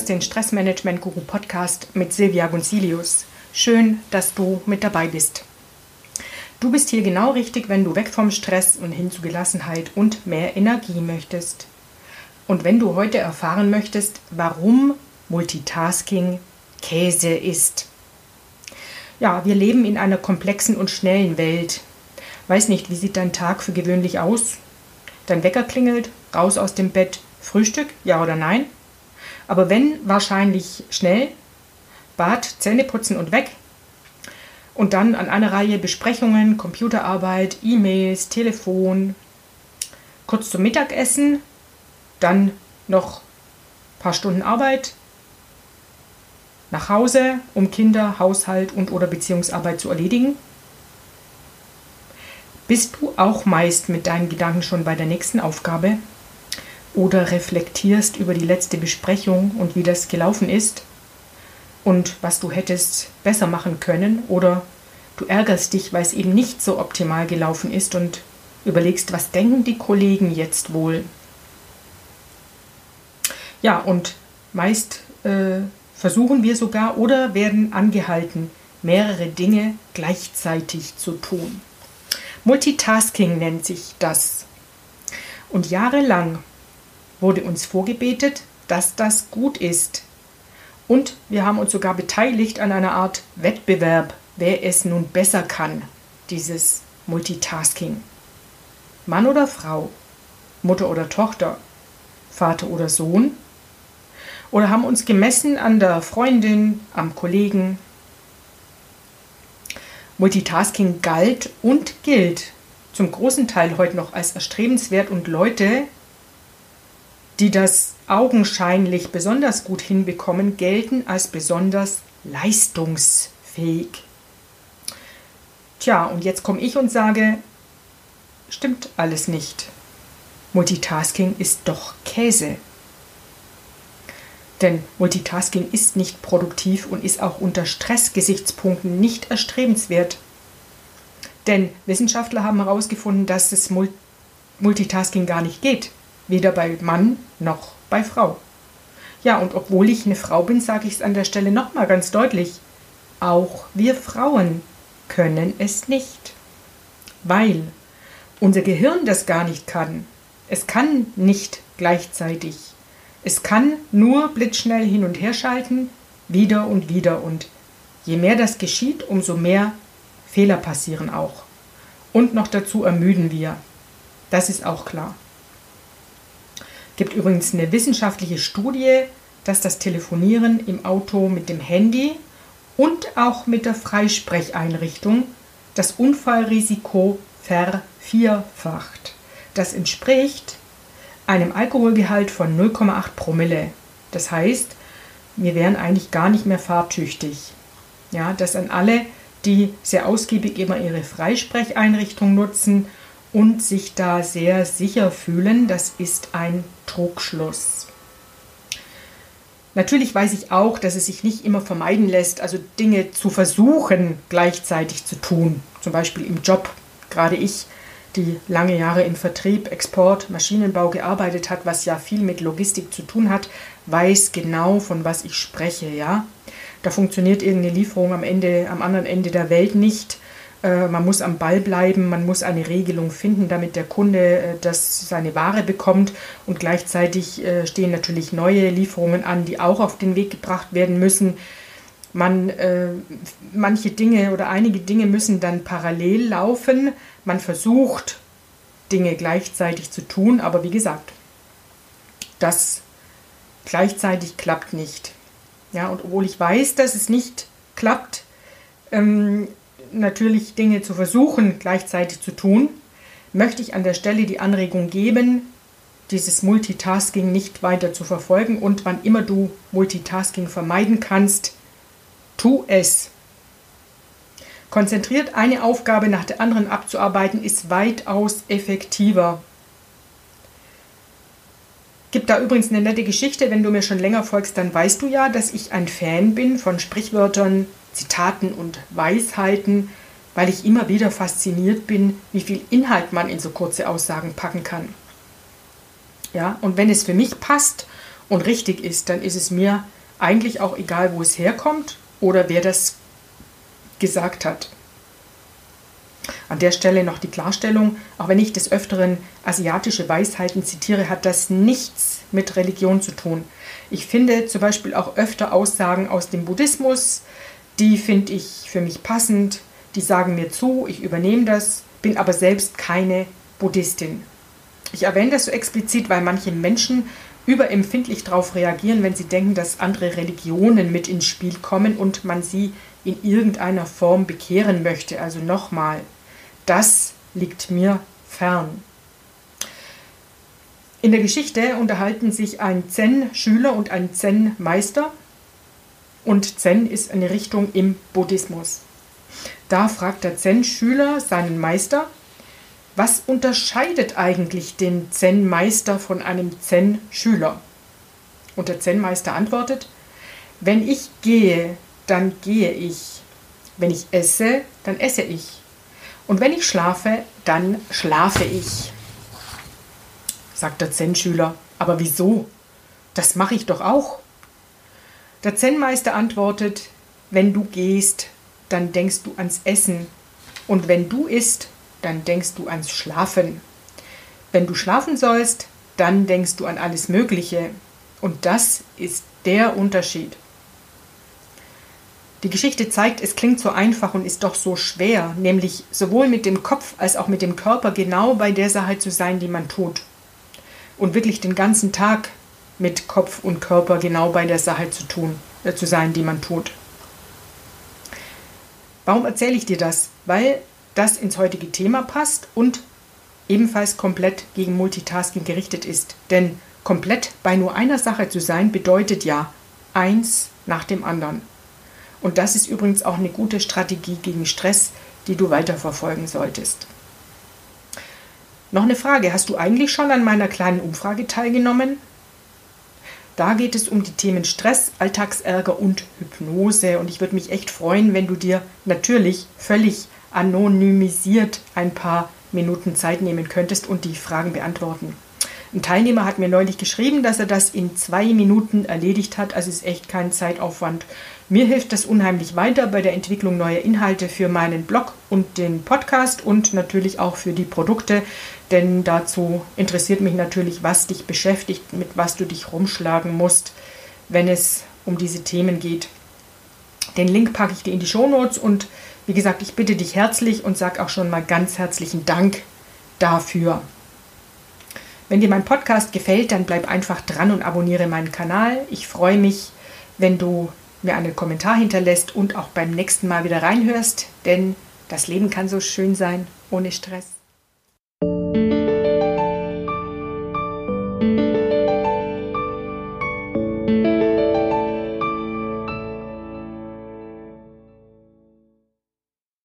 hörst den Stressmanagement-Guru Podcast mit Silvia Gunzilius. Schön, dass du mit dabei bist. Du bist hier genau richtig, wenn du weg vom Stress und hin zu Gelassenheit und mehr Energie möchtest. Und wenn du heute erfahren möchtest, warum Multitasking Käse ist. Ja, wir leben in einer komplexen und schnellen Welt. Weiß nicht, wie sieht dein Tag für gewöhnlich aus? Dein Wecker klingelt, raus aus dem Bett, Frühstück, ja oder nein? Aber wenn, wahrscheinlich schnell, Bad, Zähne putzen und weg. Und dann an einer Reihe Besprechungen, Computerarbeit, E-Mails, Telefon, kurz zum Mittagessen, dann noch ein paar Stunden Arbeit, nach Hause, um Kinder, Haushalt und oder Beziehungsarbeit zu erledigen. Bist du auch meist mit deinen Gedanken schon bei der nächsten Aufgabe? Oder reflektierst über die letzte Besprechung und wie das gelaufen ist und was du hättest besser machen können, oder du ärgerst dich, weil es eben nicht so optimal gelaufen ist und überlegst, was denken die Kollegen jetzt wohl? Ja, und meist versuchen wir sogar oder werden angehalten, mehrere Dinge gleichzeitig zu tun. Multitasking nennt sich das. Und jahrelang wurde uns vorgebetet, dass das gut ist. Und wir haben uns sogar beteiligt an einer Art Wettbewerb, wer es nun besser kann, dieses Multitasking. Mann oder Frau, Mutter oder Tochter, Vater oder Sohn? Oder haben uns gemessen an der Freundin, am Kollegen? Multitasking galt und gilt zum großen Teil heute noch als erstrebenswert, und Leute, die das augenscheinlich besonders gut hinbekommen, gelten als besonders leistungsfähig. Tja, und jetzt komme ich und sage, stimmt alles nicht. Multitasking ist doch Käse. Denn Multitasking ist nicht produktiv und ist auch unter Stressgesichtspunkten nicht erstrebenswert. Denn Wissenschaftler haben herausgefunden, dass das Multitasking gar nicht geht. Weder bei Mann noch bei Frau. Ja, und obwohl ich eine Frau bin, sage ich es an der Stelle nochmal ganz deutlich. Auch wir Frauen können es nicht. Weil unser Gehirn das gar nicht kann. Es kann nicht gleichzeitig. Es kann nur blitzschnell hin und her schalten, wieder und wieder. Und je mehr das geschieht, umso mehr Fehler passieren auch. Und noch dazu ermüden wir. Das ist auch klar. Gibt übrigens eine wissenschaftliche Studie, dass das Telefonieren im Auto mit dem Handy und auch mit der Freisprecheinrichtung das Unfallrisiko vervierfacht. Das entspricht einem Alkoholgehalt von 0,8 Promille. Das heißt, wir wären eigentlich gar nicht mehr fahrtüchtig. Ja, das an alle, die sehr ausgiebig immer ihre Freisprecheinrichtung nutzen und sich da sehr sicher fühlen, das ist ein Trugschluss. Natürlich weiß ich auch, dass es sich nicht immer vermeiden lässt, also Dinge zu versuchen, gleichzeitig zu tun. Zum Beispiel im Job. Gerade ich, die lange Jahre im Vertrieb, Export, Maschinenbau gearbeitet hat, was ja viel mit Logistik zu tun hat, weiß genau, von was ich spreche. Ja? Da funktioniert irgendeine Lieferung am anderen Ende der Welt nicht. Man muss am Ball bleiben, man muss eine Regelung finden, damit der Kunde seine Ware bekommt, und gleichzeitig stehen natürlich neue Lieferungen an, die auch auf den Weg gebracht werden müssen. Manche Dinge oder einige Dinge müssen dann parallel laufen. Man versucht, Dinge gleichzeitig zu tun, aber wie gesagt, das gleichzeitig klappt nicht. Ja, und obwohl ich weiß, dass es nicht klappt, natürlich Dinge zu versuchen, gleichzeitig zu tun, möchte ich an der Stelle die Anregung geben, dieses Multitasking nicht weiter zu verfolgen, und wann immer du Multitasking vermeiden kannst, tu es. Konzentriert eine Aufgabe nach der anderen abzuarbeiten, ist weitaus effektiver. Gibt da übrigens eine nette Geschichte, wenn du mir schon länger folgst, dann weißt du ja, dass ich ein Fan bin von Sprichwörtern, Zitaten und Weisheiten, weil ich immer wieder fasziniert bin, wie viel Inhalt man in so kurze Aussagen packen kann. Ja, und wenn es für mich passt und richtig ist, dann ist es mir Eigentlich auch egal, wo es herkommt oder wer das gesagt hat. An der Stelle noch die Klarstellung, auch wenn ich des Öfteren asiatische Weisheiten zitiere, hat das nichts mit Religion zu tun. Ich finde zum Beispiel auch öfter Aussagen aus dem Buddhismus, die finde ich für mich passend, die sagen mir zu, ich übernehme das, bin aber selbst keine Buddhistin. Ich erwähne das so explizit, weil manche Menschen überempfindlich darauf reagieren, wenn sie denken, dass andere Religionen mit ins Spiel kommen und man sie in irgendeiner Form bekehren möchte. Also nochmal, das liegt mir fern. In der Geschichte unterhalten sich ein Zen-Schüler und ein Zen-Meister. Und Zen ist eine Richtung im Buddhismus. Da fragt der Zen-Schüler seinen Meister, was unterscheidet eigentlich den Zen-Meister von einem Zen-Schüler? Und der Zen-Meister antwortet, wenn ich gehe, dann gehe ich. Wenn ich esse, dann esse ich. Und wenn ich schlafe, dann schlafe ich. Sagt der Zen-Schüler, aber wieso? Das mache ich doch auch. Der Zen-Meister antwortet, wenn du gehst, dann denkst du ans Essen. Und wenn du isst, dann denkst du ans Schlafen. Wenn du schlafen sollst, dann denkst du an alles Mögliche. Und das ist der Unterschied. Die Geschichte zeigt, es klingt so einfach und ist doch so schwer, nämlich sowohl mit dem Kopf als auch mit dem Körper genau bei der Sache zu sein, die man tut. Und wirklich den ganzen Tag mit Kopf und Körper genau bei der Sache zu sein, die man tut. Warum erzähle ich dir das? Weil das ins heutige Thema passt und ebenfalls komplett gegen Multitasking gerichtet ist. Denn komplett bei nur einer Sache zu sein, bedeutet ja eins nach dem anderen. Und das ist übrigens auch eine gute Strategie gegen Stress, die du weiterverfolgen solltest. Noch eine Frage, hast du eigentlich schon an meiner kleinen Umfrage teilgenommen? Da geht es um die Themen Stress, Alltagsärger und Hypnose. Und ich würde mich echt freuen, wenn du dir natürlich völlig anonymisiert ein paar Minuten Zeit nehmen könntest und die Fragen beantworten. Ein Teilnehmer hat mir neulich geschrieben, dass er das in 2 Minuten erledigt hat, also ist echt kein Zeitaufwand. Mir hilft das unheimlich weiter bei der Entwicklung neuer Inhalte für meinen Blog und den Podcast und natürlich auch für die Produkte, denn dazu interessiert mich natürlich, was dich beschäftigt, mit was du dich rumschlagen musst, wenn es um diese Themen geht. Den Link packe ich dir in die Shownotes und wie gesagt, ich bitte dich herzlich und sage auch schon mal ganz herzlichen Dank dafür. Wenn dir mein Podcast gefällt, dann bleib einfach dran und abonniere meinen Kanal. Ich freue mich, wenn du mir einen Kommentar hinterlässt und auch beim nächsten Mal wieder reinhörst, denn das Leben kann so schön sein ohne Stress.